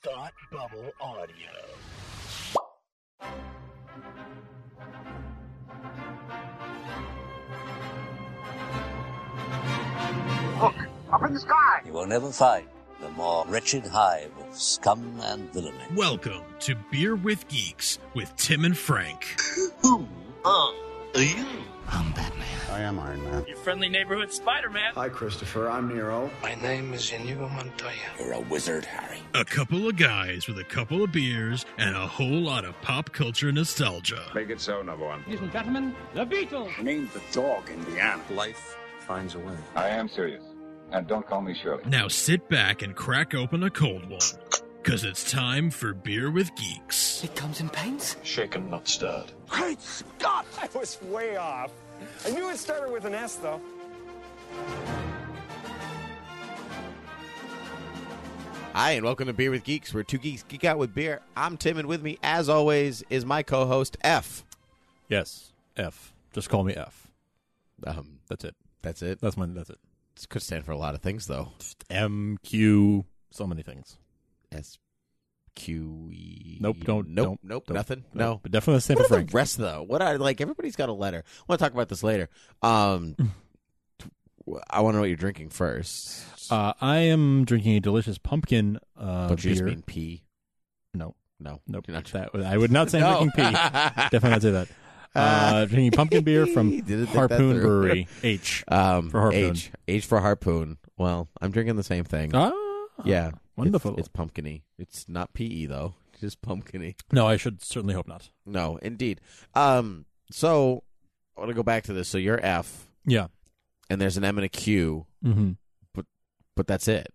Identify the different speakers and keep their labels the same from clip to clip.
Speaker 1: Thought Bubble Audio.
Speaker 2: Look, up in the sky!
Speaker 3: You will never find the more wretched hive of scum and villainy.
Speaker 4: Welcome to Beer with Geeks with Tim and Frank.
Speaker 1: Who are you?
Speaker 5: I'm Batman.
Speaker 6: I am Iron Man.
Speaker 7: Your friendly neighborhood Spider-Man.
Speaker 6: Hi, Christopher. I'm Nero.
Speaker 5: My name is Inigo Montoya.
Speaker 3: You're a wizard, Harry.
Speaker 4: A couple of guys with a couple of beers and a whole lot of pop culture nostalgia.
Speaker 6: Make it so, number one.
Speaker 7: Ladies and gentlemen, the Beatles.
Speaker 6: Name the dog, Indiana.
Speaker 5: Life finds a way.
Speaker 8: I am serious. And don't call me Shirley.
Speaker 4: Now sit back and crack open a cold one, because it's time for Beer with Geeks.
Speaker 5: It comes in paints?
Speaker 1: Shaken, not stirred.
Speaker 6: Great Scott!
Speaker 9: I was way off. I knew it started with an S, though.
Speaker 10: Hi, and welcome to Beer with Geeks, where two geeks geek out with beer. I'm Tim, and with me, as always, is my co-host, F.
Speaker 11: Yes, F. Just call me F. That's it.
Speaker 10: That's it?
Speaker 11: That's it.
Speaker 10: This could stand for a lot of things, though.
Speaker 11: Just M, Q, so many things.
Speaker 10: S, Q, E.
Speaker 11: Nope, don't.
Speaker 10: Nothing? No.
Speaker 11: But definitely stand
Speaker 10: What
Speaker 11: for
Speaker 10: are
Speaker 11: Frank.
Speaker 10: the rest, though? What are, everybody's got a letter. I want to talk about this later. I want to know what you're drinking first.
Speaker 11: I am drinking a delicious pumpkin
Speaker 10: Don't you
Speaker 11: beer.
Speaker 10: just mean pee?
Speaker 11: No.
Speaker 10: No.
Speaker 11: Nope.
Speaker 10: You're not
Speaker 11: I would not say I'm drinking pee. Definitely not say that. Drinking pumpkin beer from
Speaker 10: Didn't think that
Speaker 11: Harpoon
Speaker 10: through.
Speaker 11: Brewery. H. For Harpoon.
Speaker 10: H for Harpoon. Well, I'm drinking the same thing.
Speaker 11: Ah,
Speaker 10: Yeah.
Speaker 11: wonderful.
Speaker 10: It's pumpkin-y. It's not PE, though. It's just pumpkin-y.
Speaker 11: No, I should certainly hope not.
Speaker 10: No, indeed. So, I want to go back to this. So, you're F,
Speaker 11: Yeah.
Speaker 10: and there's an M and a Q,
Speaker 11: Mm-hmm.
Speaker 10: but that's it.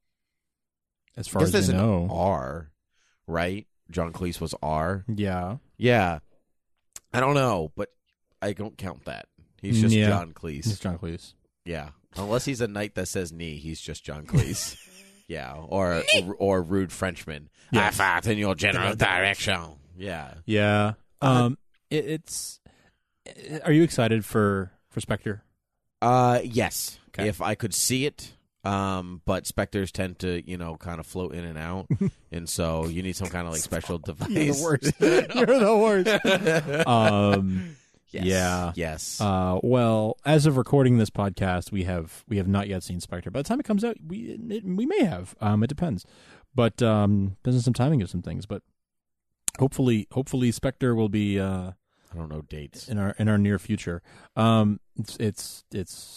Speaker 11: As far
Speaker 10: I guess
Speaker 11: as
Speaker 10: there's
Speaker 11: I
Speaker 10: an
Speaker 11: know.
Speaker 10: R, right? John Cleese was R.
Speaker 11: Yeah.
Speaker 10: Yeah. I don't know, but I don't count that. He's just
Speaker 11: Yeah.
Speaker 10: John Cleese.
Speaker 11: It's John Cleese.
Speaker 10: Yeah. Unless he's a knight that says knee, he's just John Cleese. Yeah. Or rude Frenchman.
Speaker 11: Yeah.
Speaker 10: I fought in your general direction. Yeah.
Speaker 11: Yeah. It's. Are you excited for Spectre?
Speaker 10: Yes.
Speaker 11: Okay.
Speaker 10: If I could see it. But specters tend to, kind of float in and out, and so you need some kind of special device.
Speaker 11: You're the worst. You're the worst.
Speaker 10: Yes.
Speaker 11: Yeah.
Speaker 10: Yes.
Speaker 11: Well, as of recording this podcast, we have not yet seen Spectre. By the time it comes out, we may have. It depends, but depends on some timing of some things. But hopefully, Spectre will be.
Speaker 10: I don't know dates
Speaker 11: in our near future. It's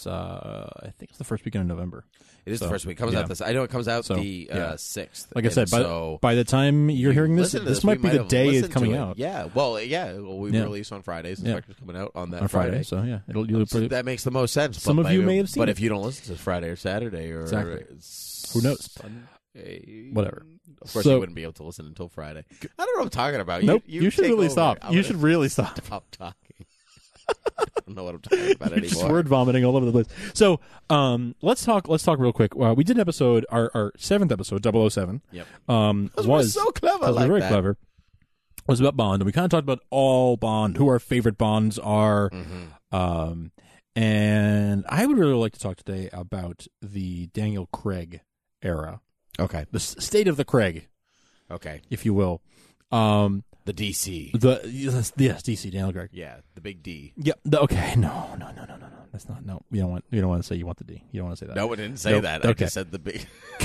Speaker 11: I think it's the first weekend of November.
Speaker 10: It is the first week. It comes out this. I know it comes out the 6th.
Speaker 11: Like I said, by the time you're hearing this might be the day it's coming out.
Speaker 10: Yeah. Well, we release on Fridays. The Spectre's coming out on that
Speaker 11: on Friday. So yeah,
Speaker 10: that makes the most sense.
Speaker 11: Some of you may have seen
Speaker 10: but
Speaker 11: it.
Speaker 10: if you don't listen to Friday or Saturday or
Speaker 11: who knows? Whatever.
Speaker 10: Of course, you wouldn't be able to listen until Friday. I don't know what I'm talking about.
Speaker 11: Nope.
Speaker 10: You
Speaker 11: You should
Speaker 10: take
Speaker 11: really
Speaker 10: over.
Speaker 11: stop. You should really stop.
Speaker 10: Stop talking. I don't know what I'm talking about anymore.
Speaker 11: Just word vomiting all over the place. So, let's talk real quick. We did an episode, our 7th episode, 007.
Speaker 10: Yep.
Speaker 11: Was
Speaker 10: so clever.
Speaker 11: Like very clever. Was about Bond, and we kind of talked about all Bond, who our favorite Bonds are.
Speaker 10: Mm-hmm.
Speaker 11: And I would really like to talk today about the Daniel Craig era.
Speaker 10: Okay.
Speaker 11: The state of the Craig.
Speaker 10: Okay.
Speaker 11: If you will.
Speaker 10: The DC.
Speaker 11: Yes, DC, Daniel Craig.
Speaker 10: Yeah, the big D.
Speaker 11: Yeah. Okay. No. That's not. No. You don't want to say you want the D. You don't want to say that.
Speaker 10: No, I didn't say that.
Speaker 11: Okay.
Speaker 10: I just said the big.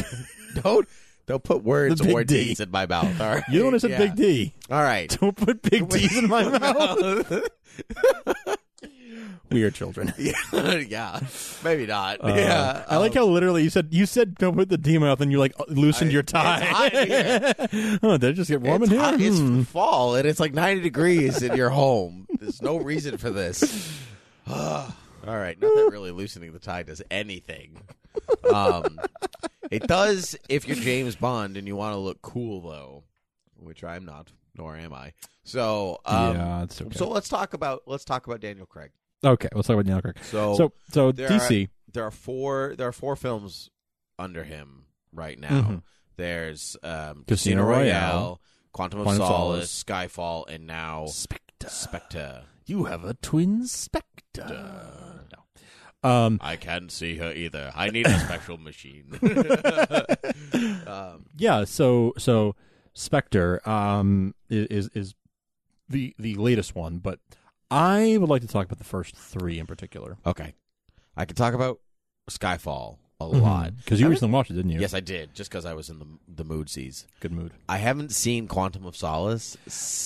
Speaker 10: Don't put words or D's in my mouth. All right.
Speaker 11: You don't want to say big D.
Speaker 10: All right.
Speaker 11: Don't put big D's in my mouth. We are children.
Speaker 10: Yeah, maybe not.
Speaker 11: I like how literally you said don't put the D in my mouth, and you loosened your tie.
Speaker 10: It's hot in here.
Speaker 11: Oh, did it just get warm in here?
Speaker 10: Hot. It's fall and it's 90 degrees and you're home. There's no reason for this. All right, not that really loosening the tie does anything. It does if you're James Bond and you want to look cool, though, which I'm not, nor am I. So,
Speaker 11: yeah, it's okay.
Speaker 10: So let's talk about Daniel Craig.
Speaker 11: Okay, let's talk about Daniel Craig. So DC.
Speaker 10: There are four films under him right now.
Speaker 11: Mm-hmm.
Speaker 10: There's
Speaker 11: Casino Royale,
Speaker 10: Quantum of Solace, Skyfall, and now Spectre.
Speaker 11: You have a twin Spectre.
Speaker 10: I can't see her either. I need a special machine.
Speaker 11: Yeah, so Spectre is the latest one, but I would like to talk about the first three in particular.
Speaker 10: Okay. I could talk about Skyfall a lot.
Speaker 11: Because you recently watched it, didn't you?
Speaker 10: Yes, I did, just because I was in the mood seas.
Speaker 11: Good mood.
Speaker 10: I haven't seen Quantum of Solace.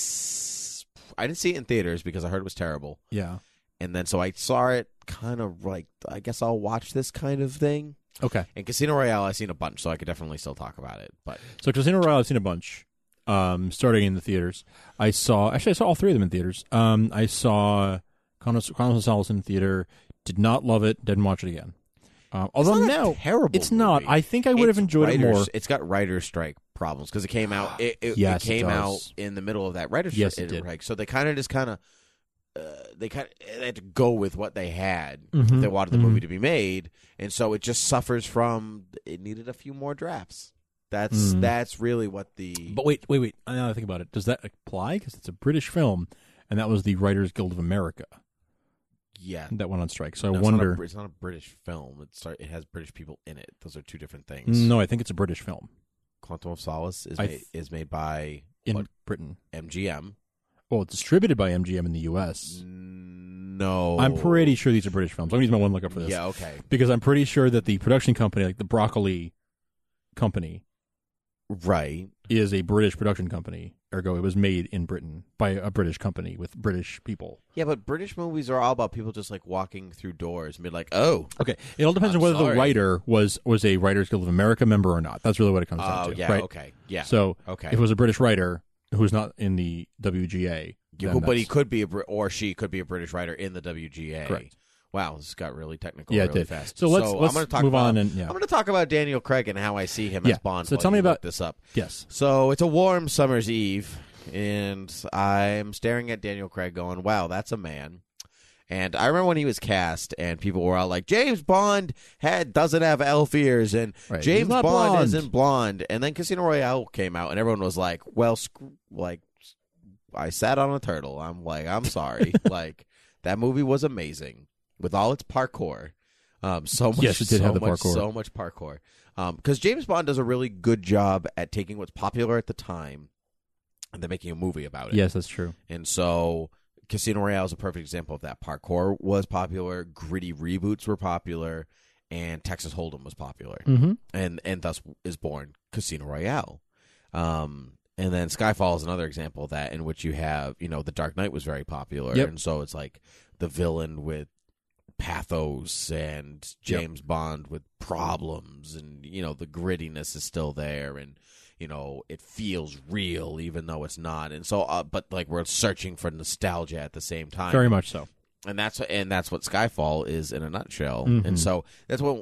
Speaker 10: I didn't see it in theaters because I heard it was terrible.
Speaker 11: Yeah.
Speaker 10: And then so I saw it kind of like, I guess I'll watch this kind of thing.
Speaker 11: Okay.
Speaker 10: And Casino Royale, I've seen a bunch, so I could definitely still talk about it. But
Speaker 11: So Casino Royale, I've seen a bunch, starting in the theaters. I saw all three of them in theaters. I saw Quantum of Solace in the theater, did not love it, didn't watch it again. Although
Speaker 10: it's not
Speaker 11: now,
Speaker 10: a terrible
Speaker 11: it's not.
Speaker 10: movie.
Speaker 11: I think I would have enjoyed it more.
Speaker 10: It's got writer's strike problems because it came out. It
Speaker 11: Yes, it
Speaker 10: came out
Speaker 11: does.
Speaker 10: in the middle of that writer's
Speaker 11: Yes, it did.
Speaker 10: strike. So they kind of they had to go with what they had.
Speaker 11: Mhm,
Speaker 10: If they wanted the movie to be made, and so it just suffers from. It needed a few more drafts. That's really what the.
Speaker 11: But wait. Now I think about it, does that apply? Because it's a British film, and that was the Writers Guild of America
Speaker 10: Yeah,
Speaker 11: that went on strike. So
Speaker 10: No,
Speaker 11: I wonder.
Speaker 10: it's not a British film. It has British people in it. Those are two different things.
Speaker 11: No, I think it's a British film
Speaker 10: Quantum of Solace
Speaker 11: I
Speaker 10: is made by
Speaker 11: in Britain.
Speaker 10: MGM.
Speaker 11: Well, it's distributed by MGM in the U.S.
Speaker 10: No,
Speaker 11: I'm pretty sure these are British films. I'm going to use my one lookup for this.
Speaker 10: Yeah, okay.
Speaker 11: Because I'm pretty sure that the production company, like the Broccoli Company,
Speaker 10: Right.
Speaker 11: is a British production company. Ergo, it was made in Britain by a British company with British people.
Speaker 10: Yeah, but British movies are all about people just like walking through doors and be like, "Oh,
Speaker 11: Okay, it all depends
Speaker 10: I'm
Speaker 11: on whether
Speaker 10: sorry.
Speaker 11: the writer was a Writers Guild of America member or not. That's really what it comes down
Speaker 10: oh,
Speaker 11: to.
Speaker 10: yeah,
Speaker 11: right?
Speaker 10: okay, yeah."
Speaker 11: So,
Speaker 10: okay,
Speaker 11: if it was a British writer who's not in the WGA,
Speaker 10: yeah,
Speaker 11: then
Speaker 10: but he
Speaker 11: that's-
Speaker 10: could be or she could be a British writer in the WGA.
Speaker 11: Correct.
Speaker 10: Wow, this got really technical
Speaker 11: Yeah, it
Speaker 10: really
Speaker 11: did.
Speaker 10: fast.
Speaker 11: So let's
Speaker 10: I'm gonna talk
Speaker 11: move
Speaker 10: about,
Speaker 11: on and
Speaker 10: I'm going to talk about Daniel Craig and how I see him
Speaker 11: Yeah,
Speaker 10: as Bond.
Speaker 11: so
Speaker 10: while
Speaker 11: tell me
Speaker 10: you look
Speaker 11: about-
Speaker 10: this up.
Speaker 11: Yes.
Speaker 10: So it's a warm summer's eve, and I'm staring at Daniel Craig going, wow, that's a man. And I remember when he was cast, and people were all like, James Bond doesn't have elf ears, and
Speaker 11: Right.
Speaker 10: James
Speaker 11: He's not
Speaker 10: Bond
Speaker 11: blonde.
Speaker 10: isn't blonde. And then Casino Royale came out, and everyone was like, well, I sat on a turtle. I'm like, I'm sorry. Like, that movie was amazing with all its parkour. So much,
Speaker 11: Yes, it did have the parkour.
Speaker 10: So much parkour. Because James Bond does a really good job at taking what's popular at the time and then making a movie about it.
Speaker 11: Yes, that's true.
Speaker 10: And so Casino Royale is a perfect example of that. Parkour was popular, gritty reboots were popular, and Texas Hold'em was popular.
Speaker 11: Mm-hmm.
Speaker 10: And thus is born Casino Royale. And then Skyfall is another example of that, in which you have, The Dark Knight was very popular.
Speaker 11: Yep.
Speaker 10: And so it's like the villain with pathos and James Bond with problems, and the grittiness is still there, and it feels real even though it's not. And so but like we're searching for nostalgia at the same time.
Speaker 11: Very much so.
Speaker 10: And that's what Skyfall is in a nutshell.
Speaker 11: Mhm.
Speaker 10: And so that's what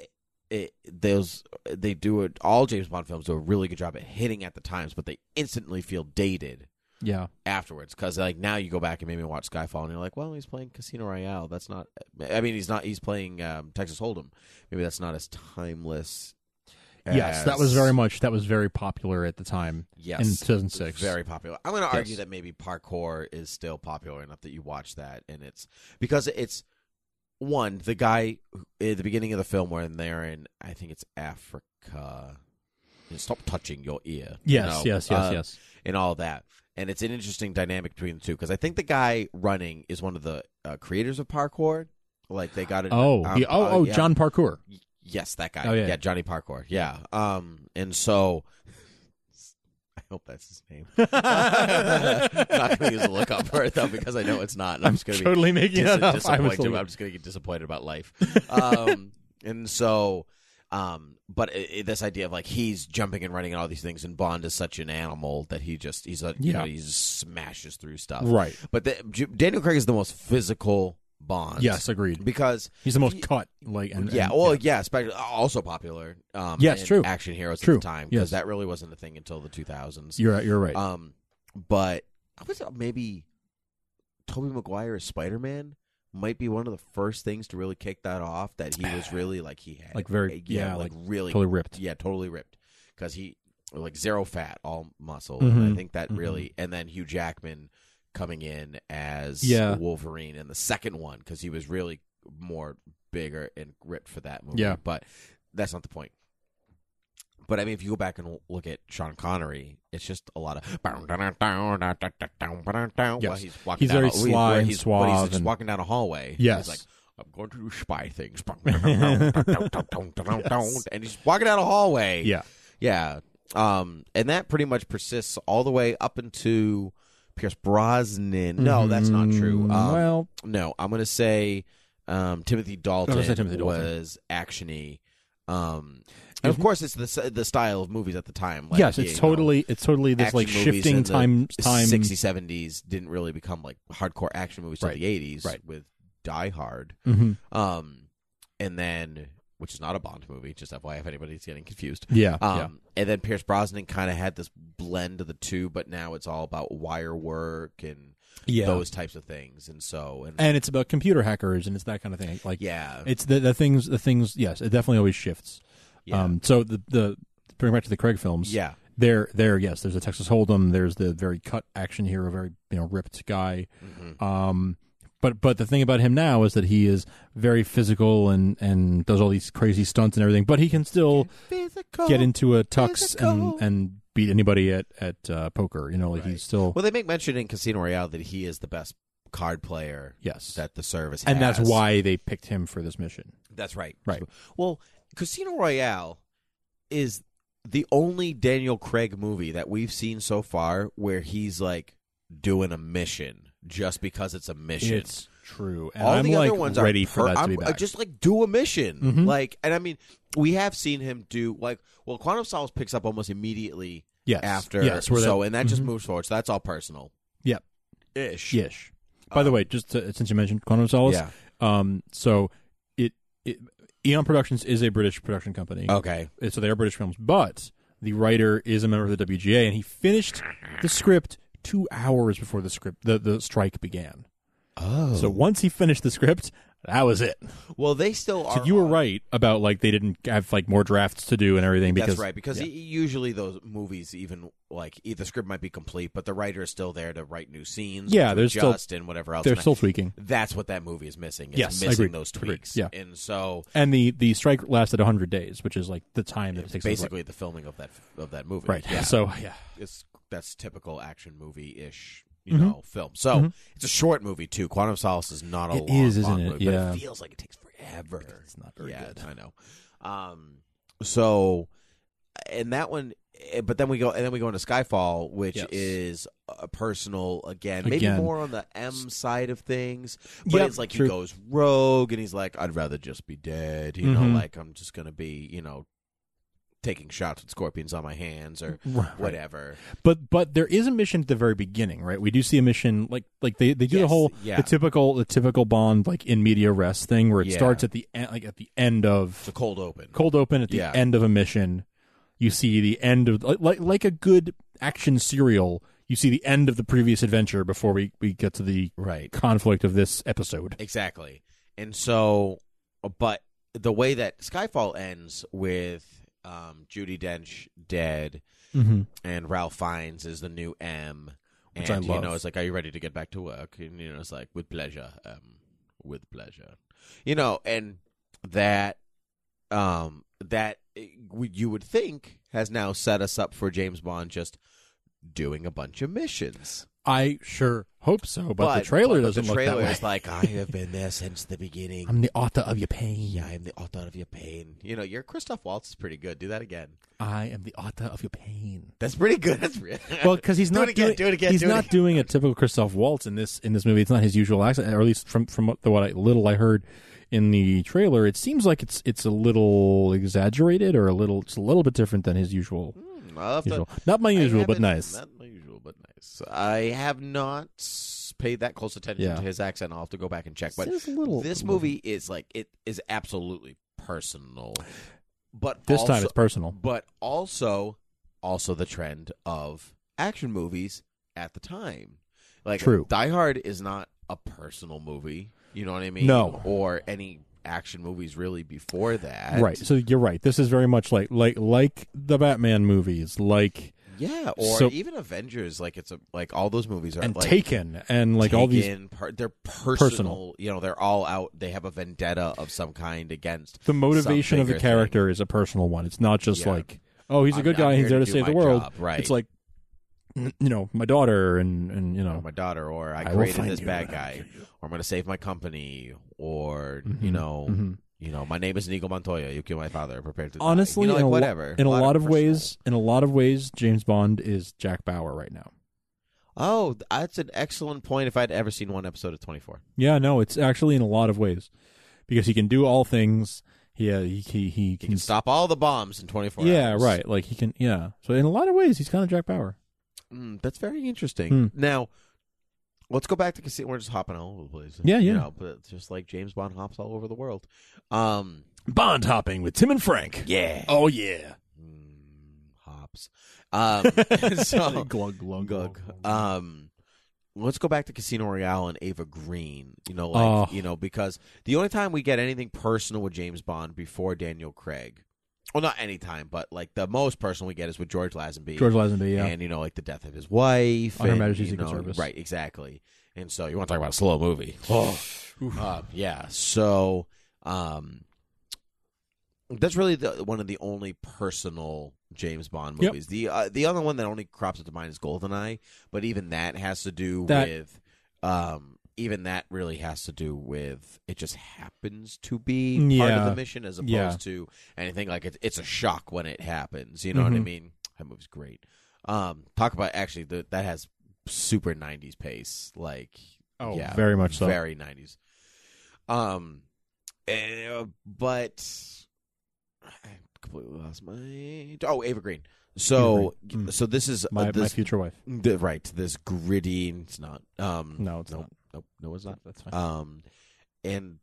Speaker 10: they do it. All James Bond films do a really good job at hitting at the times, but they instantly feel dated
Speaker 11: Yeah.
Speaker 10: afterwards, because like now you go back and maybe watch Skyfall and you're like, well, he's playing Casino Royale. That's not. I mean, he's playing Texas Hold'em. Maybe that's not as timeless.
Speaker 11: Yes, that was very popular at the time.
Speaker 10: Yes,
Speaker 11: in 2006.
Speaker 10: very popular. I'm going to argue
Speaker 11: Yes.
Speaker 10: that maybe parkour is still popular enough that you watch that, and it's because it's one, the guy at the beginning of the film when they're in, I think it's Africa. Stop touching your ear.
Speaker 11: Yes, yes.
Speaker 10: And all that. And it's an interesting dynamic between the two, because I think the guy running is one of the creators of parkour. Like they got it.
Speaker 11: Yeah. John Parkour.
Speaker 10: Yes, that guy.
Speaker 11: Oh, yeah.
Speaker 10: Johnny Parkour. Yeah. And so I hope that's his name. I'm not going to use a lookup for it though, because I know it's not. And I'm just going to be
Speaker 11: totally making it up.
Speaker 10: disappointed. I'm just going to get disappointed about life. And so, but this idea of like he's jumping and running and all these things, and Bond is such an animal that he just he just smashes through stuff.
Speaker 11: Right.
Speaker 10: But Daniel Craig is the most physical Bond.
Speaker 11: Yes, agreed.
Speaker 10: Because
Speaker 11: he's the most cut.
Speaker 10: Especially also popular.
Speaker 11: Yes,
Speaker 10: in
Speaker 11: true.
Speaker 10: Action heroes
Speaker 11: True.
Speaker 10: at the time, because
Speaker 11: Yes.
Speaker 10: that really wasn't a thing until the 2000s.
Speaker 11: You're right.
Speaker 10: But I was maybe Tobey Maguire as Spider-Man might be one of the first things to really kick that off. That he was really like he had
Speaker 11: Like very
Speaker 10: really
Speaker 11: totally ripped.
Speaker 10: Yeah, totally ripped, because he like zero fat, all muscle.
Speaker 11: Mm-hmm.
Speaker 10: And I think that really, and then Hugh Jackman coming in as Wolverine in the second one, because he was really more bigger and ripped for that movie.
Speaker 11: Yeah.
Speaker 10: But that's not the point. But I mean, if you go back and look at Sean Connery, it's just a lot of
Speaker 11: Yes.
Speaker 10: he's walking
Speaker 11: He's
Speaker 10: down
Speaker 11: very
Speaker 10: a,
Speaker 11: sly and
Speaker 10: he's,
Speaker 11: suave
Speaker 10: but he's just
Speaker 11: and-
Speaker 10: walking down a hallway.
Speaker 11: Yes.
Speaker 10: He's like, I'm going to do spy things. And he's walking down a hallway.
Speaker 11: Yeah.
Speaker 10: Yeah. And that pretty much persists all the way up into Pierce Brosnan. No, that's not true.
Speaker 11: Well,
Speaker 10: no, I'm going to say Timothy Dalton,
Speaker 11: Timothy Dalton.
Speaker 10: was actiony. And of course, it's the style of movies at the time. Like,
Speaker 11: yes, it's totally this like
Speaker 10: action movies
Speaker 11: shifting
Speaker 10: in the
Speaker 11: time
Speaker 10: 60s, 70s didn't really become like hardcore action movies till
Speaker 11: Right.
Speaker 10: the 80s
Speaker 11: Right.
Speaker 10: with Die Hard.
Speaker 11: Mhm.
Speaker 10: And then, which is not a Bond movie, just FYI if anybody's getting confused.
Speaker 11: Yeah,
Speaker 10: And then Pierce Brosnan kind of had this blend of the two, but now it's all about wire work and those types of things. And so,
Speaker 11: and it's about computer hackers and it's that kind of thing. Like,
Speaker 10: yeah,
Speaker 11: it's the things. Yes, it definitely always shifts.
Speaker 10: Yeah.
Speaker 11: So the bring back to the Craig films.
Speaker 10: Yeah.
Speaker 11: There. Yes, there's a Texas Hold'em. There's the very cut action hero, very ripped guy.
Speaker 10: Mm-hmm.
Speaker 11: But the thing about him now is that he is very physical and does all these crazy stunts and everything. But he can still get into a tux and beat anybody at poker. Like he's still.
Speaker 10: Well, they make mention in Casino Royale that he is the best card player.
Speaker 11: Yes.
Speaker 10: That the service has.
Speaker 11: And that's why they picked him for this mission.
Speaker 10: That's right.
Speaker 11: Right.
Speaker 10: Well, Casino Royale is the only Daniel Craig movie that we've seen so far where he's like doing a mission just because it's a mission.
Speaker 11: It's true. And
Speaker 10: all
Speaker 11: I'm
Speaker 10: the
Speaker 11: like
Speaker 10: other ones
Speaker 11: ready
Speaker 10: are
Speaker 11: for that to be back.
Speaker 10: just like do a mission.
Speaker 11: Mhm.
Speaker 10: Like, and I mean, we have seen him do like, well, Quantum of Solace picks up almost immediately after.
Speaker 11: Yes,
Speaker 10: And that just moves forward. So that's all personal.
Speaker 11: Yep.
Speaker 10: Ish.
Speaker 11: By the way, just since you mentioned Quantum of Solace, so it Eon Productions is a British production company.
Speaker 10: Okay.
Speaker 11: So they are British films, but the writer is a member of the WGA, and he finished the script 2 hours before the strike began.
Speaker 10: Oh.
Speaker 11: So once he finished the script, that was it.
Speaker 10: Well, they still are.
Speaker 11: So you were right about like they didn't have like more drafts to do and everything. Because,
Speaker 10: that's right, because usually those movies, even like the script might be complete, but the writer is still there to write new scenes,
Speaker 11: there's
Speaker 10: adjust
Speaker 11: still
Speaker 10: and whatever else.
Speaker 11: They're still tweaking.
Speaker 10: That's what that movie is missing. It's
Speaker 11: Yes,
Speaker 10: missing
Speaker 11: agreed.
Speaker 10: those tweaks.
Speaker 11: Yeah,
Speaker 10: and so
Speaker 11: the strike lasted 100 days, which is like the time that it takes.
Speaker 10: Basically, the filming of that movie.
Speaker 11: Right.
Speaker 10: Yeah.
Speaker 11: So
Speaker 10: that's typical action movie ish. Film. So it's a short movie too. Quantum of Solace is not a long movie, but it feels like it takes forever.
Speaker 11: It's not very good.
Speaker 10: I know. So, and that one, but then we go into Skyfall, which is a personal maybe more on the M side of things. But it's like he goes rogue, and he's like, I'd rather just be dead. You know, like I'm just gonna be, taking shots with scorpions on my hands or whatever.
Speaker 11: But there is a mission at the very beginning, right? We do see a mission like they do the whole the typical Bond like in media res thing where it starts at the end, like at the end of
Speaker 10: the cold open at
Speaker 11: the end of a mission. You see the end of like a good action serial. You see the end of the previous adventure before we get to the conflict of this episode.
Speaker 10: Exactly. And so, but the way that Skyfall ends with Judi Dench dead, and Ralph Fiennes is the new M,
Speaker 11: which
Speaker 10: and,
Speaker 11: I love.
Speaker 10: It's like, are you ready to get back to work? And it's like, with pleasure, with pleasure. And that you would think has now set us up for James Bond just doing a bunch of missions.
Speaker 11: I sure hope so, but the trailer doesn't look that way.
Speaker 10: The trailer is like, I have been there since the beginning.
Speaker 11: I'm the author of your pain.
Speaker 10: Yeah, I'm the author of your pain. Your Christoph Waltz is pretty good. Do that again.
Speaker 11: I am the author of your pain.
Speaker 10: That's pretty good. That's
Speaker 11: well, because he's not
Speaker 10: do it again.
Speaker 11: He's not doing a typical Christoph Waltz in this movie. It's not his usual accent, or at least from what little I heard in the trailer. It seems like it's a little exaggerated, or it's a little bit different than his usual. Not my usual, but nice.
Speaker 10: Not my usual, but nice. I have not paid that close attention to his accent. I'll have to go back and check. But this movie is like, it is absolutely personal. But
Speaker 11: this time it's personal.
Speaker 10: But also the trend of action movies at the time. Like,
Speaker 11: true.
Speaker 10: Die Hard is not a personal movie. You know what I mean?
Speaker 11: No.
Speaker 10: Or any action movies really before that.
Speaker 11: Right. So you're right. This is very much like the Batman movies, like
Speaker 10: Yeah, or
Speaker 11: So-
Speaker 10: even Avengers, like all those movies are
Speaker 11: and
Speaker 10: like
Speaker 11: Taken and like all these.
Speaker 10: they're personal. You know, they're all out. They have a vendetta of some kind against
Speaker 11: The motivation
Speaker 10: some
Speaker 11: of the
Speaker 10: bigger
Speaker 11: character is a personal one. It's not just
Speaker 10: Yeah.
Speaker 11: like, oh, he's a good
Speaker 10: I'm
Speaker 11: guy,
Speaker 10: here
Speaker 11: he's there to
Speaker 10: do
Speaker 11: save the
Speaker 10: my
Speaker 11: world.
Speaker 10: job, right.
Speaker 11: It's like, my daughter and
Speaker 10: thing. Or my daughter, or I
Speaker 11: I will
Speaker 10: created
Speaker 11: find
Speaker 10: this
Speaker 11: you
Speaker 10: bad
Speaker 11: and I'll
Speaker 10: guy,
Speaker 11: kill you.
Speaker 10: or I'm going to save my company, or
Speaker 11: Mhm.
Speaker 10: my name is Inigo Montoya. You kill my father. Prepare to die.
Speaker 11: honestly,
Speaker 10: like
Speaker 11: in a
Speaker 10: whatever.
Speaker 11: in a lot of
Speaker 10: personal.
Speaker 11: ways, James Bond is Jack Bauer right now.
Speaker 10: Oh, that's an excellent point. If I'd ever seen one episode of 24,
Speaker 11: Yeah, no, it's actually in a lot of ways because he can do all things. Yeah, he
Speaker 10: he can stop all the bombs in 24
Speaker 11: Yeah,
Speaker 10: hours.
Speaker 11: right. Like he can. Yeah. So in a lot of ways, he's kind of Jack Bauer.
Speaker 10: That's very interesting.
Speaker 11: Hmm.
Speaker 10: Now, let's go back to Casino. We're just hopping all over the place.
Speaker 11: Yeah, yeah.
Speaker 10: You know, but just like James Bond hops all over the world.
Speaker 11: Bond hopping with Tim and Frank.
Speaker 10: Yeah.
Speaker 11: Oh yeah.
Speaker 10: Hops. So
Speaker 11: glug glug
Speaker 10: glug. Let's go back to Casino Royale and Ava Green. Because the only time we get anything personal with James Bond before Daniel Craig, well, not any time, but like the most personal we get is with George Lazenby.
Speaker 11: Yeah.
Speaker 10: And like the death of his wife,
Speaker 11: On Her
Speaker 10: and,
Speaker 11: Majesty's Secret Service.
Speaker 10: Right, exactly. And so you want to talk about a slow movie? Yeah. So that's really one of the only personal James Bond
Speaker 11: Yep.
Speaker 10: movies. The other one that only crops into mind is GoldenEye, but even that has to do with even that really has to do with it just happens to be part of the mission as opposed to anything like it's a shock when it happens. You know what I mean? That movie's great. Talk about actually that has super 90s pace. Like
Speaker 11: very much so.
Speaker 10: Very 90s. But I completely lost my Ava Green. So so this is
Speaker 11: my future wife.
Speaker 10: Right, this gritty. It's not.
Speaker 11: No, it's not.
Speaker 10: No, it's not.
Speaker 11: That's fine.
Speaker 10: And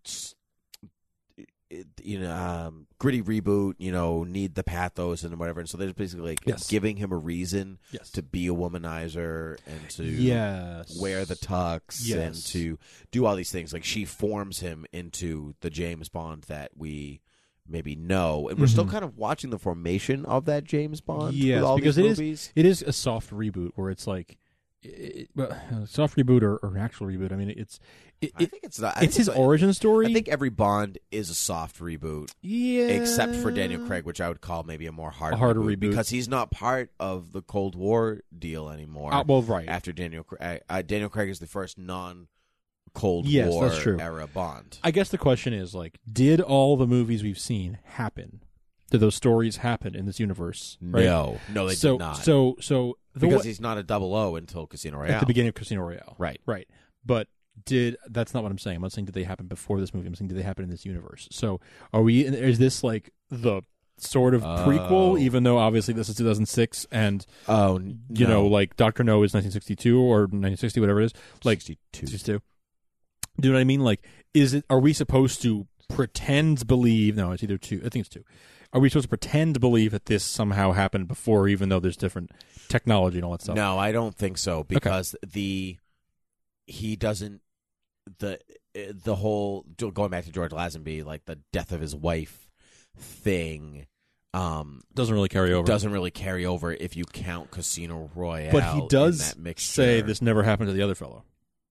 Speaker 10: gritty reboot. Need the pathos and whatever. And so they're basically like giving him a reason to be a womanizer and to wear the tux and to do all these things. Like she forms him into the James Bond that we maybe know, and we're still kind of watching the formation of that James Bond.
Speaker 11: Yes,
Speaker 10: with all
Speaker 11: because
Speaker 10: these
Speaker 11: it is a soft reboot where it's like soft reboot or actual reboot. I mean,
Speaker 10: I think it's not.
Speaker 11: It's his origin story.
Speaker 10: I think every Bond is a soft reboot, except for Daniel Craig, which I would call maybe a more harder reboot because he's not part of the Cold War deal anymore.
Speaker 11: Right
Speaker 10: after Daniel Craig is the first non-Cold War
Speaker 11: that's true.
Speaker 10: era Bond.
Speaker 11: I guess the question is like, did all the movies we've seen happen? Did those stories happen in this universe? Right?
Speaker 10: No, they did not.
Speaker 11: So
Speaker 10: because he's not a 00 until Casino Royale.
Speaker 11: At the beginning of Casino Royale.
Speaker 10: Right.
Speaker 11: But that's not what I'm saying. I'm not saying did they happen before this movie. I'm saying did they happen in this universe. So is this like the sort of prequel, even though obviously this is 2006 and like Dr. No is 1962 or 1960, whatever it is. Like 62. Do you know what I mean? Like, are we supposed to pretend believe? No, it's either two. I think it's two. Are we supposed to pretend to believe that this somehow happened before, even though there's different technology and all that stuff?
Speaker 10: No, I don't think so because he doesn't the whole going back to George Lazenby, like the death of his wife thing.
Speaker 11: Doesn't really carry over.
Speaker 10: Doesn't really carry over if you count Casino Royale.
Speaker 11: But he does
Speaker 10: in that mixture.
Speaker 11: say this never happened to the other fellow.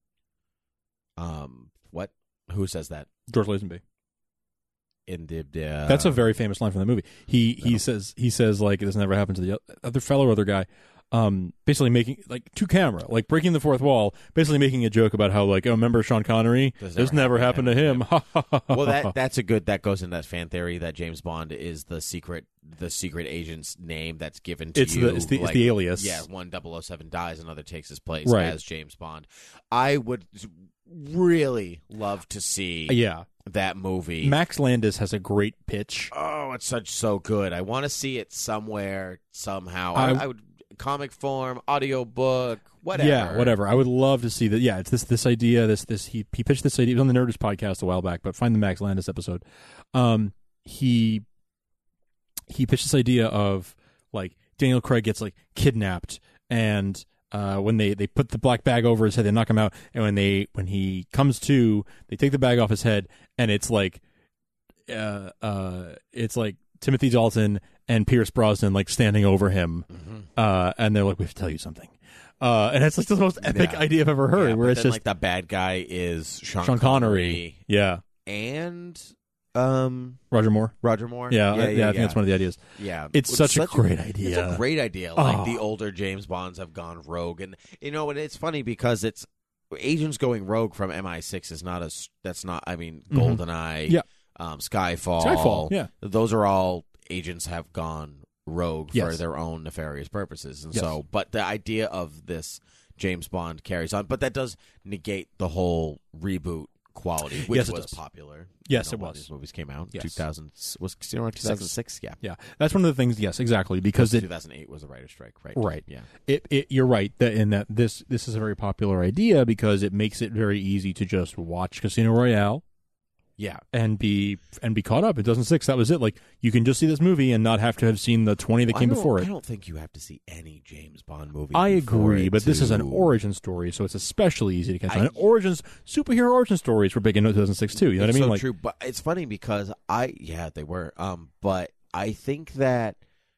Speaker 10: What? Who says that?
Speaker 11: George Lazenby.
Speaker 10: In the
Speaker 11: that's a very famous line from the movie. He says like this never happened to the other fellow or other guy. Basically making like to camera, like breaking the fourth wall, basically making a joke about how like, remember Sean Connery? This never happened to him.
Speaker 10: Well, that goes into that fan theory that James Bond is the secret agent's name that's given to you.
Speaker 11: It's the alias.
Speaker 10: Yeah, one 007 dies, another takes his place as James Bond. I would really love to see that movie.
Speaker 11: Max Landis has a great pitch.
Speaker 10: Oh, it's so good. I want to see it somewhere, somehow. I would comic form, audio book, whatever.
Speaker 11: Yeah, whatever. I would love to see that. Yeah, it's this idea. He pitched this idea. It was on the Nerdist podcast a while back, but find the Max Landis episode. He pitched this idea of like Daniel Craig gets like kidnapped, and when they put the black bag over his head, they knock him out, and when he comes to, they take the bag off his head, and it's like Timothy Dalton and Pierce Brosnan like standing over him, and they're like, "We have to tell you something," and it's like the most epic idea I've ever heard. Where it's just
Speaker 10: like the bad guy is Sean
Speaker 11: Connery, yeah,
Speaker 10: and
Speaker 11: Roger Moore. Yeah, I think that's one of the ideas.
Speaker 10: Yeah,
Speaker 11: it's such a great idea.
Speaker 10: It's a great idea. Like the older James Bonds have gone rogue, and and it's funny because it's agents going rogue from MI6 is not GoldenEye, Skyfall,
Speaker 11: yeah,
Speaker 10: those are all agents have gone rogue for their own nefarious purposes, and so. But the idea of this James Bond carries on, but that does negate the whole reboot quality, which was popular.
Speaker 11: Yes, it was.
Speaker 10: These movies came out. 2000 was Casino Royale 2006. Yeah,
Speaker 11: that's one of the things. Yes, exactly. Because
Speaker 10: 2008 was the writer's strike. Right. Yeah.
Speaker 11: You're right that this is a very popular idea because it makes it very easy to just watch Casino Royale.
Speaker 10: Yeah,
Speaker 11: and be caught up. In 2006, that was it. Like you can just see this movie and not have to have seen the 20 that came before it.
Speaker 10: I don't think you have to see any James Bond movie.
Speaker 11: I agree, but this is an origin story, so it's especially easy to catch on. Superhero origin stories were big in 2006 too. You know what I mean?
Speaker 10: So true, but it's funny because they were. But I think that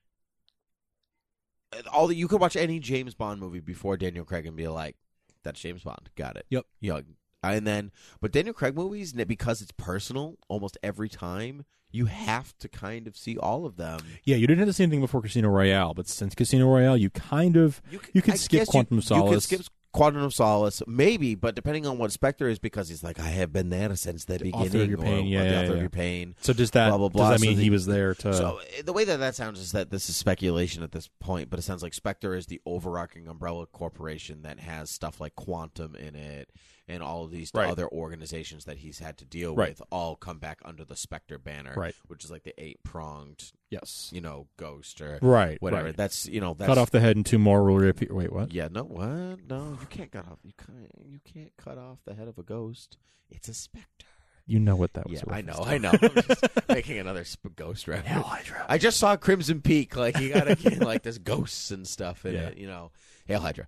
Speaker 10: you could watch any James Bond movie before Daniel Craig and be like, "That's James Bond, got it."
Speaker 11: Yep.
Speaker 10: But Daniel Craig movies, because it's personal, almost every time you have to kind of see all of them.
Speaker 11: Yeah, you didn't have the same thing before Casino Royale, but since Casino Royale, you could skip Quantum of Solace.
Speaker 10: You could skip Quantum of Solace, maybe, but depending on what Spectre is, because he's like, I have been there since the beginning.
Speaker 11: Author of Your Pain,
Speaker 10: the Author of Your Pain.
Speaker 11: So does that mean he was there to?
Speaker 10: So the way that sounds is that this is speculation at this point, but it sounds like Spectre is the overarching umbrella corporation that has stuff like Quantum in it. And all of these other organizations that he's had to deal with all come back under the Spectre banner, which is like the 8-pronged, ghost or whatever.
Speaker 11: Right.
Speaker 10: That's that's
Speaker 11: cut off the head and 2 more will reappear. Wait, what?
Speaker 10: Yeah, no, what? No, you can't cut off. You can't cut off the head of a ghost. It's a Spectre.
Speaker 11: You know what that was?
Speaker 10: Yeah, I know. I'm just making another ghost reference.
Speaker 11: Hail Hydra.
Speaker 10: I just saw Crimson Peak. Like you gotta get like there's ghosts and stuff in it. Hail Hydra.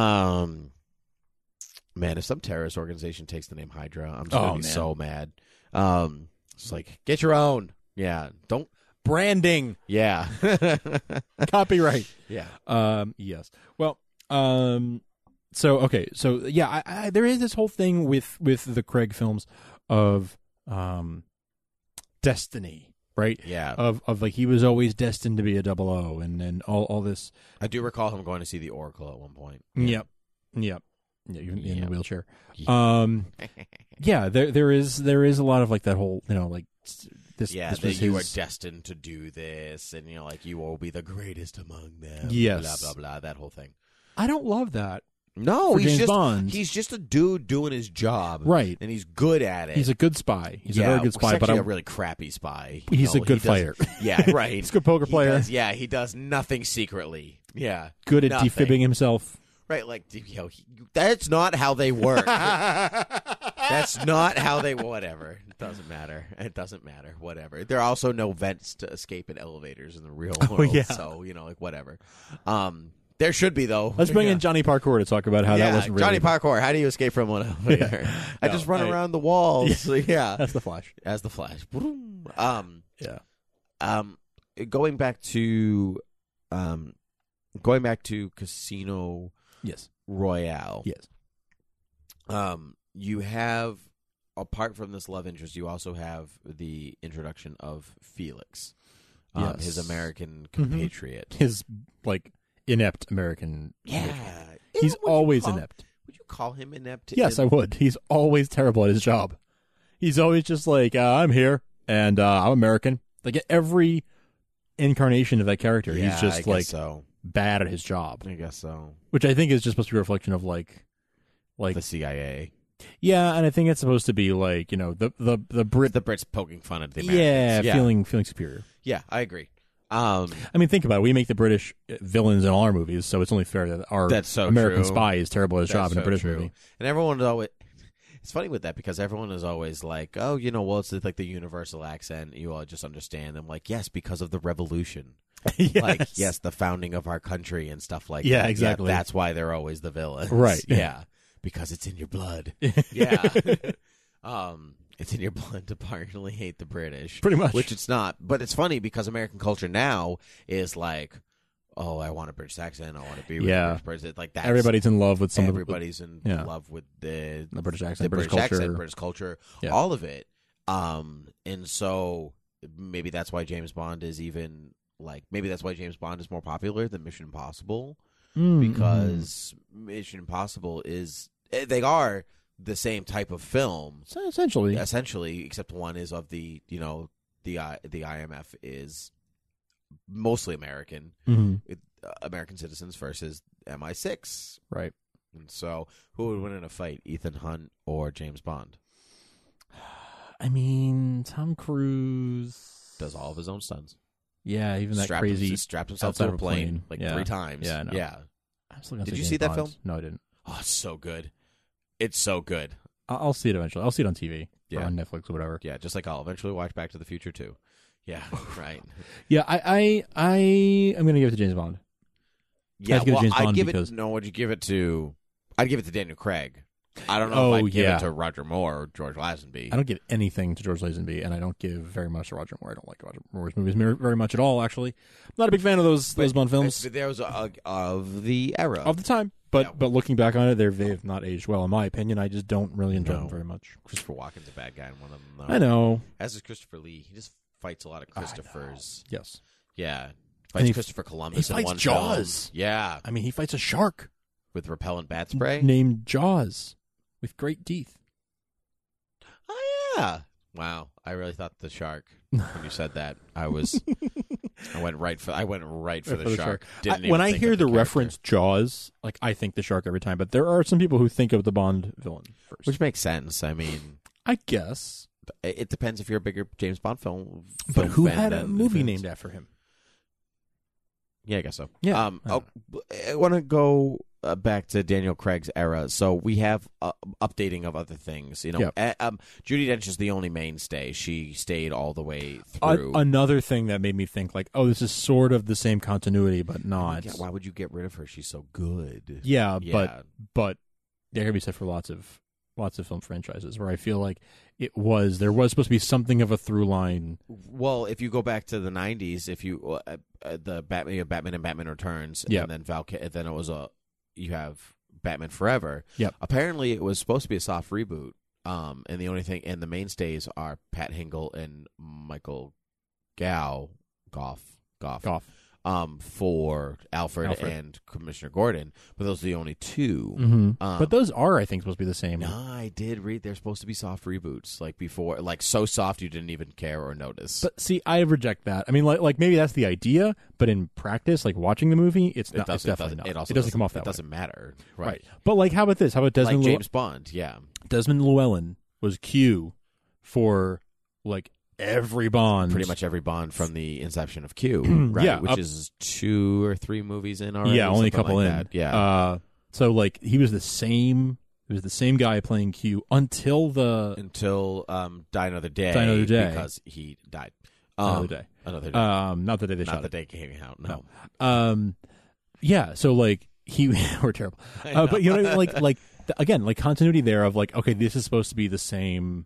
Speaker 10: Man, if some terrorist organization takes the name Hydra, I'm just going to be so mad. It's like, get your own. Yeah. Don't.
Speaker 11: Branding.
Speaker 10: Yeah.
Speaker 11: Copyright.
Speaker 10: Yeah.
Speaker 11: Yes. Well, so yeah, there is this whole thing with the Craig films of destiny, right?
Speaker 10: Yeah.
Speaker 11: Of like he was always destined to be a 00 and all this.
Speaker 10: I do recall him going to see the Oracle at one point.
Speaker 11: Yep. Yeah, even in the wheelchair. Yeah, there is a lot of like that whole this.
Speaker 10: Yeah,
Speaker 11: this
Speaker 10: that
Speaker 11: was
Speaker 10: you are destined to do this, and like you will be the greatest among them.
Speaker 11: Yes,
Speaker 10: blah blah blah. That whole thing.
Speaker 11: I don't love that.
Speaker 10: No,
Speaker 11: he's
Speaker 10: just a dude doing his job,
Speaker 11: right?
Speaker 10: And he's good at it.
Speaker 11: He's a good spy. He's a very good spy,
Speaker 10: but a really crappy spy.
Speaker 11: He's a good fighter.
Speaker 10: Yeah, right.
Speaker 11: He's a good poker player.
Speaker 10: He does nothing secretly. Yeah,
Speaker 11: good at defibbing himself.
Speaker 10: Right, like that's not how they work. That's not how they. Whatever. It doesn't matter. It doesn't matter. Whatever. There are also no vents to escape in elevators in the real world.
Speaker 11: Yeah.
Speaker 10: So whatever. There should be though.
Speaker 11: Let's bring in Johnny Parkour to talk about how that was really.
Speaker 10: Johnny Parkour. How do you escape from one elevator?
Speaker 11: Yeah.
Speaker 10: I just run around the walls. Yeah.
Speaker 11: That's the Flash.
Speaker 10: As the Flash.
Speaker 11: Yeah.
Speaker 10: Going back to Casino.
Speaker 11: Yes.
Speaker 10: Royale.
Speaker 11: Yes.
Speaker 10: You have, apart from this love interest, you also have the introduction of Felix, his American compatriot,
Speaker 11: his inept American.
Speaker 10: Yeah,
Speaker 11: he's always inept.
Speaker 10: Would you call him inept?
Speaker 11: Yes, I would. He's always terrible at his job. He's always just like, I'm here and I'm American. Like every incarnation of that character, he's just bad at his job.
Speaker 10: I guess so.
Speaker 11: Which I think is just supposed to be a reflection of like
Speaker 10: the CIA.
Speaker 11: Yeah, and I think it's supposed to be like, the
Speaker 10: Brits poking fun at the Americans.
Speaker 11: Yeah, feeling superior.
Speaker 10: Yeah, I agree.
Speaker 11: I mean, think about it. We make the British villains in all our movies, so it's only fair that our American spy is terrible at his job in a British movie.
Speaker 10: And everyone is always. It's funny with that because everyone is always like, oh, it's like the universal accent. You all just understand. I'm like, yes, because of the revolution.
Speaker 11: Yes.
Speaker 10: The founding of our country and stuff like that.
Speaker 11: Yeah, exactly.
Speaker 10: Yeah, that's why they're always the villains.
Speaker 11: Right.
Speaker 10: Yeah. Because it's in your blood. Yeah. It's in your blood to partially hate the British.
Speaker 11: Pretty much.
Speaker 10: Which it's not. But it's funny because American culture now is like, oh, I want a British accent. I want to be with a British person. Like that.
Speaker 11: Everybody's in love with
Speaker 10: Everybody's in love with the
Speaker 11: British accent,
Speaker 10: the British
Speaker 11: culture.
Speaker 10: accent, British culture, all of it. And so maybe that's why James Bond is even like, maybe that's why James Bond is more popular than Mission Impossible. Because Mission Impossible they are the same type of film,
Speaker 11: essentially,
Speaker 10: except one is of the the IMF is mostly American, American citizens versus MI6,
Speaker 11: right?
Speaker 10: And so, who would win in a fight, Ethan Hunt or James Bond?
Speaker 11: I mean, Tom Cruise
Speaker 10: does all of his own stunts.
Speaker 11: Yeah, even that crazy
Speaker 10: strapped himself to a plane like 3 times.
Speaker 11: Yeah, I know.
Speaker 10: Yeah.
Speaker 11: Did
Speaker 10: you see that film?
Speaker 11: No, I didn't.
Speaker 10: Oh, it's so good. It's so good.
Speaker 11: I'll see it eventually. I'll see it on TV or
Speaker 10: Yeah.
Speaker 11: on Netflix or whatever.
Speaker 10: Yeah, just like I'll eventually watch Back to the Future too. Yeah, right.
Speaker 11: Yeah, I am gonna give it to James Bond.
Speaker 10: Yeah,
Speaker 11: James Bond
Speaker 10: I'd give
Speaker 11: because...
Speaker 10: it. No, would you give it to? I'd give it to Daniel Craig. I don't know if I'd give it to Roger Moore or George Lazenby.
Speaker 11: I don't give anything to George Lazenby, and I don't give very much to Roger Moore. I don't like Roger Moore's movies very much at all, actually. I'm not a big fan of those Bond films.
Speaker 10: There was of the era.
Speaker 11: Of the time. But looking back on it, they've not aged well, in my opinion. I just don't really enjoy them very much.
Speaker 10: Christopher Walken's a bad guy in one of them, though.
Speaker 11: I know.
Speaker 10: As is Christopher Lee. He just fights a lot of Christophers.
Speaker 11: Yes.
Speaker 10: Yeah. Fights Christopher Columbus
Speaker 11: in one
Speaker 10: Jaws.
Speaker 11: Film.
Speaker 10: Yeah.
Speaker 11: I mean, he fights a shark.
Speaker 10: With repellent bat spray?
Speaker 11: Named Jaws. With great teeth.
Speaker 10: Oh, yeah. Wow. I really thought the shark when you said that. I went right for the shark.
Speaker 11: When I hear the reference Jaws, like I think the shark every time, but there are some people who think of the Bond villain first.
Speaker 10: Which makes sense. I mean,
Speaker 11: I guess
Speaker 10: it depends if you're a bigger James Bond film
Speaker 11: but who
Speaker 10: fan
Speaker 11: had a
Speaker 10: than
Speaker 11: movie
Speaker 10: fans.
Speaker 11: named after him?
Speaker 10: Yeah, I guess so.
Speaker 11: Yeah.
Speaker 10: I want to go back to Daniel Craig's era. So we have updating of other things. You know, Judi Dench is the only mainstay. She stayed all the way through.
Speaker 11: Another thing that made me think, like, oh, this is sort of the same continuity, but not.
Speaker 10: Why would you get rid of her? She's so good.
Speaker 11: Yeah. But there can be said for lots of film franchises where I feel like there was supposed to be something of a through line.
Speaker 10: Well, if you go back to the 90s, if you the Batman and Batman Returns, and then then it was you have Batman Forever.
Speaker 11: Yep.
Speaker 10: Apparently, it was supposed to be a soft reboot. And the only thing and the mainstays are Pat Hingle and Michael Goff. For Alfred and Commissioner Gordon, but those are the only two.
Speaker 11: Mm-hmm. But those are, I think, supposed to be the same.
Speaker 10: No, I did read they're supposed to be soft reboots, like before, like so soft you didn't even care or notice.
Speaker 11: But see, I reject that. I mean, like maybe that's the idea, but in practice, like watching the movie, it's definitely not. It doesn't come off that way.
Speaker 10: It doesn't matter, right?
Speaker 11: But like, how about this? How about Desmond?
Speaker 10: Like James Bond, yeah.
Speaker 11: Desmond Llewellyn was Q for like every Bond,
Speaker 10: pretty much every Bond from the inception of Q, right?
Speaker 11: Yeah,
Speaker 10: which is 2 or 3 movies in already.
Speaker 11: Yeah, only a couple
Speaker 10: like
Speaker 11: in.
Speaker 10: That. Yeah.
Speaker 11: So like he was the same. He was the same guy playing Q until Die
Speaker 10: Another Day.
Speaker 11: Die Another Day,
Speaker 10: because he died.
Speaker 11: Another Day. Not the day they shot it.
Speaker 10: Not the day came out. No.
Speaker 11: Yeah. So like we're terrible. But you know, again, like continuity there of like, okay, this is supposed to be the same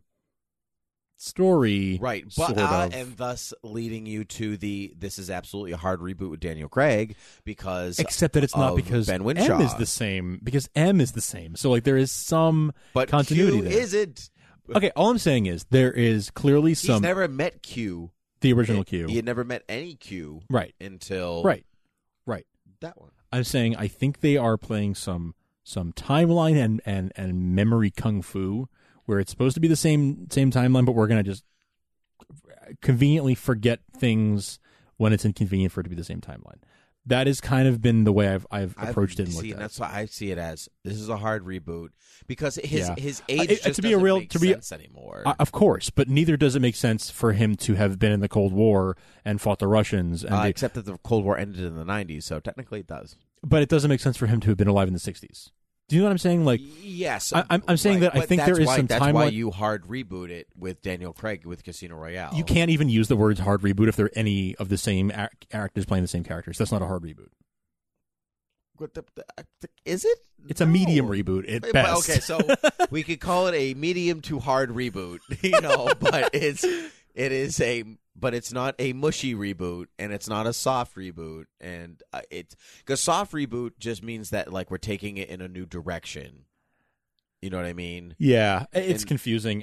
Speaker 11: story,
Speaker 10: right? But and thus leading you to this is absolutely a hard reboot with Daniel Craig because
Speaker 11: except that it's not because
Speaker 10: Ben Whishaw.
Speaker 11: M is the same because M is the same. So like there is some continuity
Speaker 10: Q
Speaker 11: there.
Speaker 10: Isn't.
Speaker 11: Okay, all I'm saying is there is clearly some.
Speaker 10: He's never met Q,
Speaker 11: the original Q.
Speaker 10: He had never met any Q,
Speaker 11: right?
Speaker 10: Until
Speaker 11: right
Speaker 10: that one.
Speaker 11: I'm saying I think they are playing some timeline and memory kung fu. Where it's supposed to be the same timeline, but we're going to just conveniently forget things when it's inconvenient for it to be the same timeline. That has kind of been the way I've approached it and looked at it.
Speaker 10: That's why I see it as this is a hard reboot because his age just
Speaker 11: to be a real
Speaker 10: make sense anymore.
Speaker 11: Of course, but neither does it make sense for him to have been in the Cold War and fought the Russians. And
Speaker 10: except that the Cold War ended in the 90s, so technically it does.
Speaker 11: But it doesn't make sense for him to have been alive in the 60s. Do you know what I'm saying? Like,
Speaker 10: yes,
Speaker 11: I'm saying that I think there is some
Speaker 10: timeline.
Speaker 11: That's
Speaker 10: why you hard reboot it with Daniel Craig with Casino Royale.
Speaker 11: You can't even use the words hard reboot if there are any of the same actors playing the same characters. That's not a hard reboot.
Speaker 10: Is it?
Speaker 11: It's a medium reboot at best.
Speaker 10: Okay, so we could call it a medium to hard reboot, but it's not a mushy reboot, and it's not a soft reboot, and because soft reboot just means that like we're taking it in a new direction. You know what I mean?
Speaker 11: Yeah, it's confusing.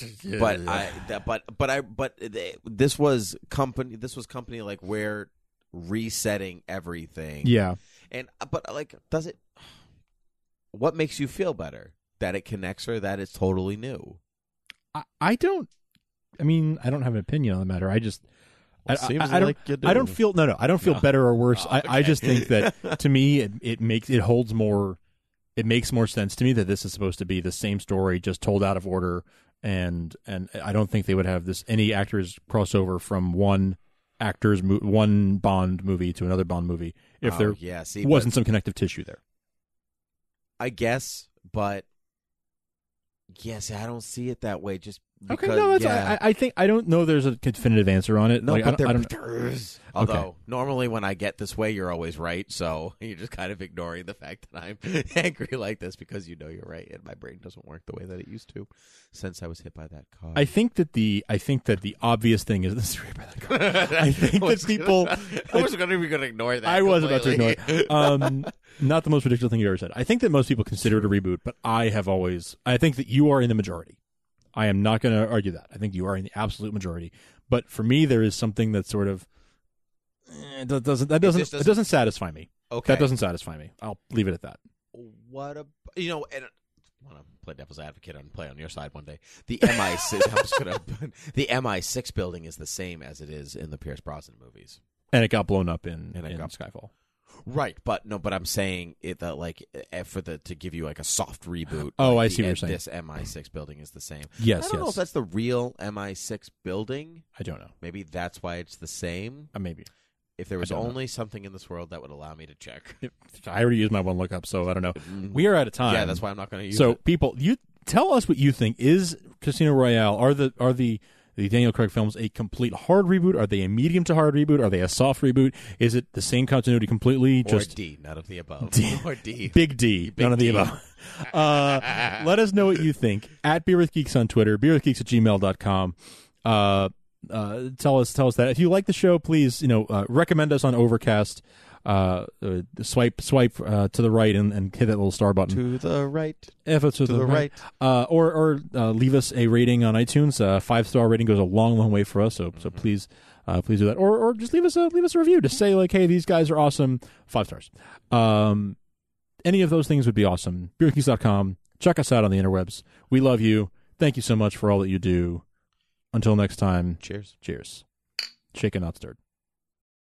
Speaker 11: This was company like we're resetting everything. Yeah,
Speaker 10: but like, does it? What makes you feel better? That it connects or that it's totally new?
Speaker 11: I don't have an opinion on the matter. I just I don't feel better or worse.
Speaker 10: Oh, okay.
Speaker 11: I just think that to me it makes more sense to me that this is supposed to be the same story just told out of order, and I don't think they would have any actors crossover from one Bond movie to another Bond movie if there wasn't some connective tissue there.
Speaker 10: I guess, but yes, I don't see it that way. Just because,
Speaker 11: okay, no, I think I don't know. There's a definitive answer on it.
Speaker 10: No,
Speaker 11: like,
Speaker 10: but
Speaker 11: I don't.
Speaker 10: Although normally when I get this way, you're always right. So you're just kind of ignoring the fact that I'm angry like this because you're right, and my brain doesn't work the way that it used to since I was hit by that car.
Speaker 11: I think that the obvious thing is this by that car. I think that people.
Speaker 10: I was going to ignore that.
Speaker 11: I was about to ignore it. Not the most ridiculous thing you ever said. I think that most people consider it a reboot, but I think that you are in the majority. I am not going to argue that. I think you are in the absolute majority. But for me, there is something that sort of it doesn't satisfy me.
Speaker 10: Okay,
Speaker 11: that doesn't satisfy me. I'll leave it at that.
Speaker 10: What and I want to play devil's advocate and play on your side one day. The MI6 the MI6 building is the same as it is in the Pierce Brosnan movies,
Speaker 11: and it got blown up in Skyfall.
Speaker 10: Right, but I'm saying it that like to give you like a soft reboot.
Speaker 11: Oh,
Speaker 10: like
Speaker 11: I see what you're saying.
Speaker 10: This MI6 building is the same.
Speaker 11: Yes,
Speaker 10: I don't know if that's the real MI6 building.
Speaker 11: I don't know.
Speaker 10: Maybe that's why it's the same.
Speaker 11: Maybe.
Speaker 10: If there was only something in this world that would allow me to check.
Speaker 11: I already used my one lookup, so I don't know. We are out of time.
Speaker 10: Yeah, that's why I'm not going to use it.
Speaker 11: So, people, you tell us what you think. Is Casino Royale, are the Daniel Craig films a complete hard reboot? Are they a medium to hard reboot? Are they a soft reboot? Is it the same continuity completely?
Speaker 10: Or D, none of the above.
Speaker 11: Or D. Big D, none of the above. Let us know what you think. At Beer with Geeks on Twitter, beerwithgeeks@gmail.com. Tell us that. If you like the show, please, recommend us on Overcast. Swipe to the right and hit that little star button.
Speaker 10: To the right.
Speaker 11: If it's to the right. Or leave us a rating on iTunes. 5-star rating goes a long, long way for us. So please do that. Or just leave us a review to say like, hey, these guys are awesome. 5 stars. Any of those things would be awesome. BeerKeys.com. Check us out on the interwebs. We love you. Thank you so much for all that you do. Until next time.
Speaker 10: Cheers.
Speaker 11: Cheers. Shaken, not stirred.